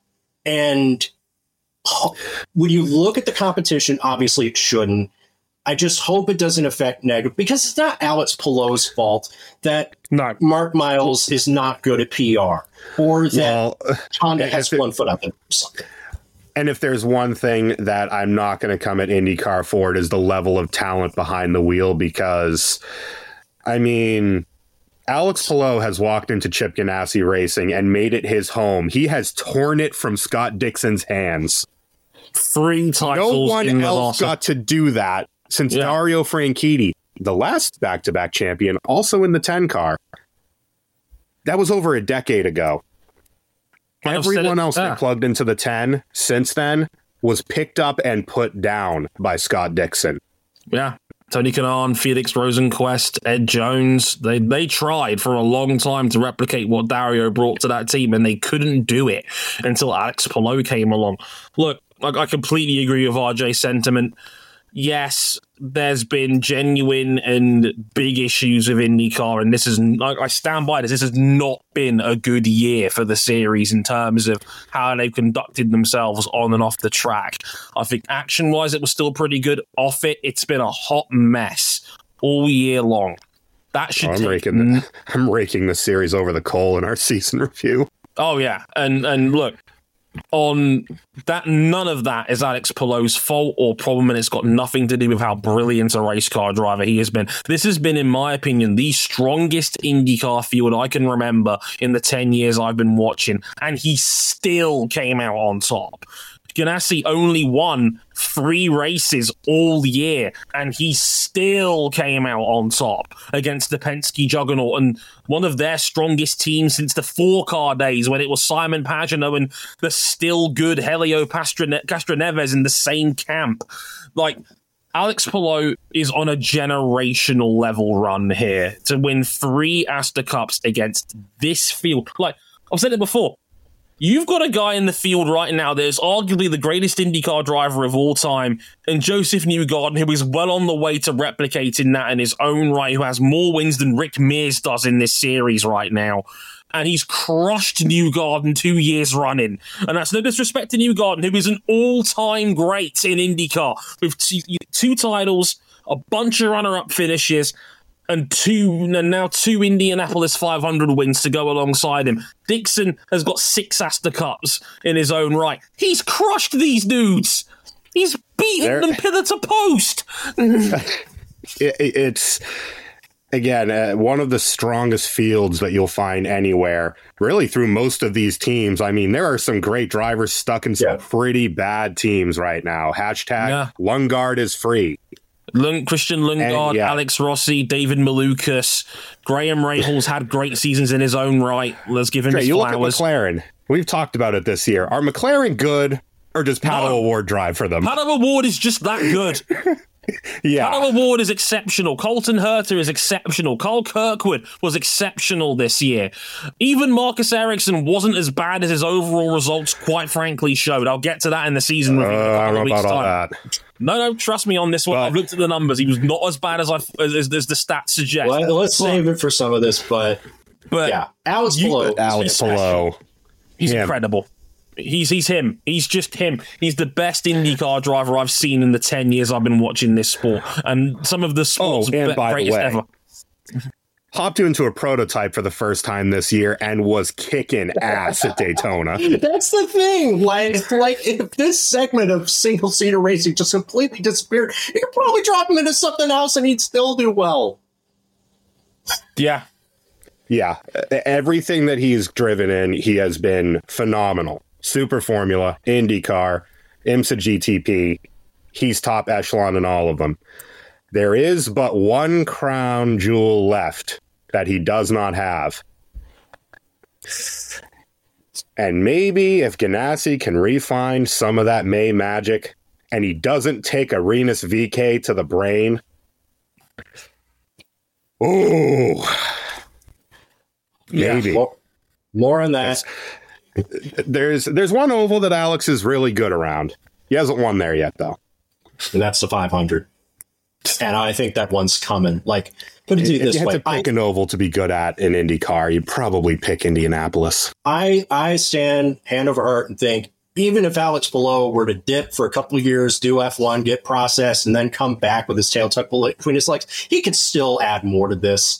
And when you look at the competition, obviously it shouldn't. I just hope it doesn't affect negative, because it's not Alex Palou's fault that no. Mark Miles is not good at P R, or that well, Honda has it, one foot up in something. And if there's one thing that I'm not going to come at IndyCar for, it is the level of talent behind the wheel, because, I mean, Alex Palou has walked into Chip Ganassi Racing and made it his home. He has torn it from Scott Dixon's hands. Three titles. No one in else the got to do that since yeah. Dario Franchitti, the last back-to-back champion, also in the ten car. That was over a decade ago. Everyone else yeah. that plugged into the ten since then was picked up and put down by Scott Dixon. Yeah. Tony Kanaan, Felix Rosenquist, Ed Jones, they they tried for a long time to replicate what Dario brought to that team, and they couldn't do it until Alex Palou came along. Look, I, I completely agree with R J's sentiment. Yes, there's been genuine and big issues with IndyCar, and this is, like, I stand by this, this has not been a good year for the series in terms of how they've conducted themselves on and off the track. I think action-wise, it was still pretty good. Off it, it's been a hot mess all year long. That should oh, I'm, take... raking the, I'm raking the series over the coal in our season review. Oh, yeah. And, and look, on that, none of that is Alex Palou's fault or problem, and it's got nothing to do with how brilliant a race car driver he has been. This has been, in my opinion, the strongest IndyCar field I can remember in the ten years I've been watching, and he still came out on top. Ganassi only won three races all year, and he still came out on top against the Penske juggernaut and one of their strongest teams since the four-car days when it was Simon Pagenaud and the still good Helio Castroneves in the same camp. Like, Alex Palou is on a generational level run here to win three Astor Cups against this field. Like, I've said it before, you've got a guy in the field right now that is arguably the greatest IndyCar driver of all time, and Joseph Newgarden, who is well on the way to replicating that in his own right, who has more wins than Rick Mears does in this series right now. And he's crushed Newgarden two years running. And that's no disrespect to Newgarden, who is an all-time great in IndyCar, with two, two titles, a bunch of runner-up finishes, and two, and now two Indianapolis five hundred wins to go alongside him. Dixon has got six Astor Cups in his own right. He's crushed these dudes. He's beaten They're... them pillar to post. it, it's, again, uh, one of the strongest fields that you'll find anywhere, really through most of these teams. I mean, there are some great drivers stuck in some yeah. pretty bad teams right now. Hashtag yeah. Lundgaard is free. Lung, Christian Lundgaard, and, yeah. Alex Rossi, David Malukas, Graham Rahals had great seasons in his own right. Let's give him okay, his you flowers. Look at McLaren. We've talked about it this year. Are McLaren good, or does Pato no. Award drive for them? Pato Award is just that good. yeah. Pato Award is exceptional. Colton Herta is exceptional. Carl Kirkwood was exceptional this year. Even Marcus Ericsson wasn't as bad as his overall results, quite frankly, showed. I'll get to that in the season review. Uh, I don't know about all that. No, no, trust me on this one. But, I've looked at the numbers. He was not as bad as I as, as the stats suggest. Well, let's but, save it for some of this, but, but yeah, Alex Palou. Alex Palou. He's him. incredible. He's he's him. He's just him. He's the best IndyCar driver I've seen in the ten years I've been watching this sport, and some of the sport's oh, and by greatest the way, ever. Hopped into a prototype for the first time this year and was kicking ass at Daytona. That's the thing. Like, like if this segment of single seater racing just completely disappeared, you could probably drop him into something else and he'd still do well. Yeah. Yeah. Everything that he's driven in, he has been phenomenal. Super Formula, IndyCar, IMSA G T P. He's top echelon in all of them. There is but one crown jewel left that he does not have. And maybe if Ganassi can refine some of that May magic and he doesn't take a Rinus V K to the brain. Ooh. Maybe. Yeah, more, more on that. There's there's one oval that Alex is really good around. He hasn't won there yet, though. And that's the five hundred. And I think that one's coming. Like, put it to you this way. If you way. had to pick I, an oval to be good at in IndyCar, you'd probably pick Indianapolis. I, I stand hand over heart and think, even if Alex Palou were to dip for a couple of years, do F one, get processed, and then come back with his tail tucked between his legs, he could still add more to this.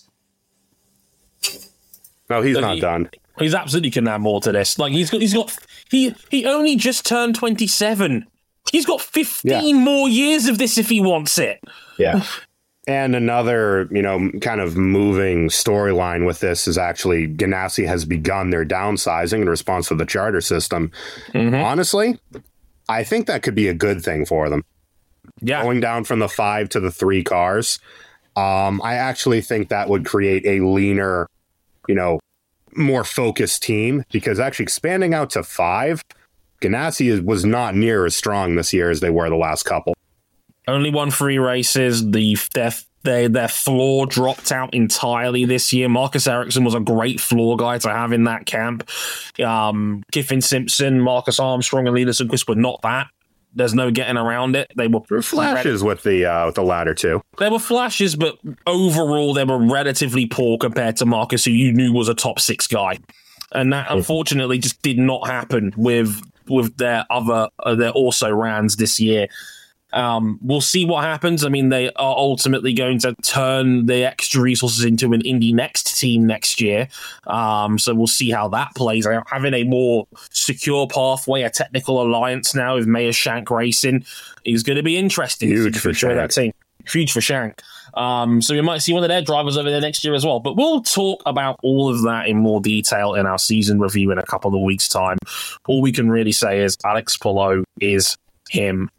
No, he's so not he, done. He's absolutely can add more to this. Like, he's got, he's got, he, he only just turned twenty-seven. He's got fifteen yeah. more years of this if he wants it. Yeah. And another, you know, kind of moving storyline with this is actually Ganassi has begun their downsizing in response to the charter system. Mm-hmm. Honestly, I think that could be a good thing for them. Yeah. Going down from the five to the three cars. Um, I actually think that would create a leaner, you know, more focused team, because actually expanding out to five, Ganassi was not near as strong this year as they were the last couple. Only won three races. The their, their, their floor dropped out entirely this year. Marcus Ericsson was a great floor guy to have in that camp. Um, Kiffin Simpson, Marcus Armstrong, and Linus Lundqvist were not that. There's no getting around it. They were there were flashes with the uh, with the latter two. There were flashes, but overall they were relatively poor compared to Marcus, who you knew was a top six guy, and that unfortunately just did not happen with with their other uh, their also rans this year. Um, we'll see what happens. I mean, they are ultimately going to turn the extra resources into an Indy Next team next year. Um, so we'll see how that plays out. Having a more secure pathway, a technical alliance now with Meyer Shank Racing is going to be interesting. Huge for Shank. That team. Huge for Shank. Um, so we might see one of their drivers over there next year as well. But we'll talk about all of that in more detail in our season review in a couple of weeks' time. All we can really say is Alex Palou is him.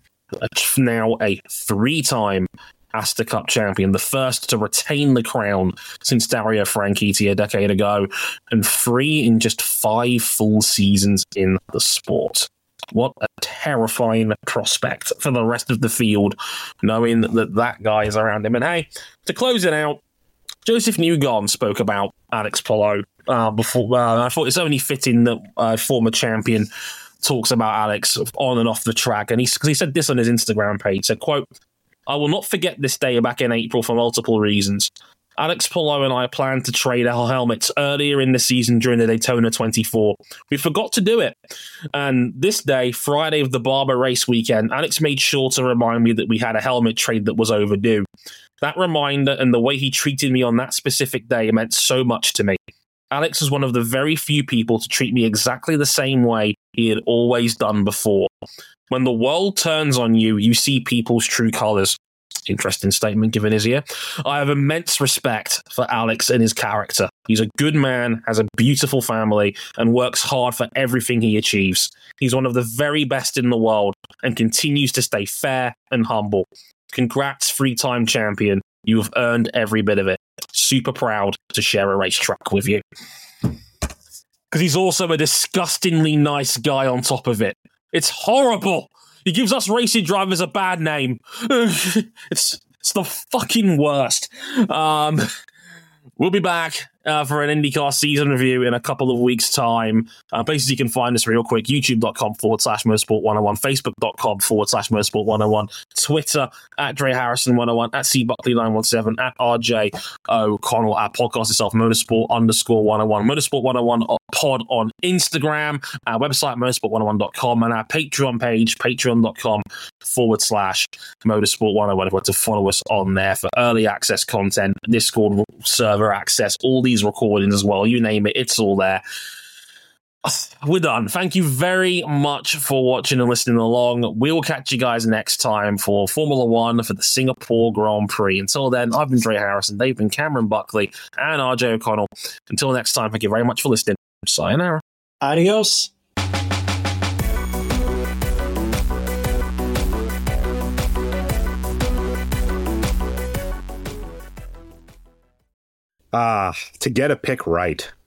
Now a three-time Astor Cup champion, the first to retain the crown since Dario Franchitti a decade ago, and three in just five full seasons in the sport. What a terrifying prospect for the rest of the field, knowing that that guy is around him. And hey, to close it out, Joseph Newgarden spoke about Alex Palou uh, before. Uh, I thought it's only fitting that a uh, former champion talks about Alex on and off the track. And he, he said this on his Instagram page, said, quote, "I will not forget this day back in April for multiple reasons. Alex Palou and I planned to trade our helmets earlier in the season during the Daytona twenty-four. We forgot to do it. And this day, Friday of the Barber race weekend, Alex made sure to remind me that we had a helmet trade that was overdue. That reminder and the way he treated me on that specific day meant so much to me. Alex was one of the very few people to treat me exactly the same way he had always done before. When the world turns on you, you see people's true colors." Interesting statement given his year. "I have immense respect for Alex and his character. He's a good man, has a beautiful family, and works hard for everything he achieves. He's one of the very best in the world and continues to stay fair and humble. Congrats, three-time champion. You have earned every bit of it. Super proud to share a racetrack with you." Because he's also a disgustingly nice guy on top of it. It's horrible. He gives us racing drivers a bad name. it's it's the fucking worst. Um, we'll be back uh, for an IndyCar season review in a couple of weeks' time. Uh, places you can find us real quick: youtube.com forward slash motorsport 101, facebook.com forward slash motorsport 101, Twitter at Dre Harrison one oh one, at C Buckley nine one seven, at R J O'Connell, our podcast itself, motorsport underscore 101, motorsport 101 pod on Instagram, our website, motorsport one oh one dot com, and our Patreon page, patreon.com forward slash motorsport 101. If you want to follow us on there for early access content, Discord server access, all these recordings as well, you name it, it's all there. We're done. Thank you very much for watching and listening along. We will catch you guys next time for Formula One for the Singapore Grand Prix. Until then, I've been Dre Harrison, they've been Cameron Buckley and R J O'Connell. Until next time, thank you very much for listening. Sayonara. Adios. Ah, to get a pick right.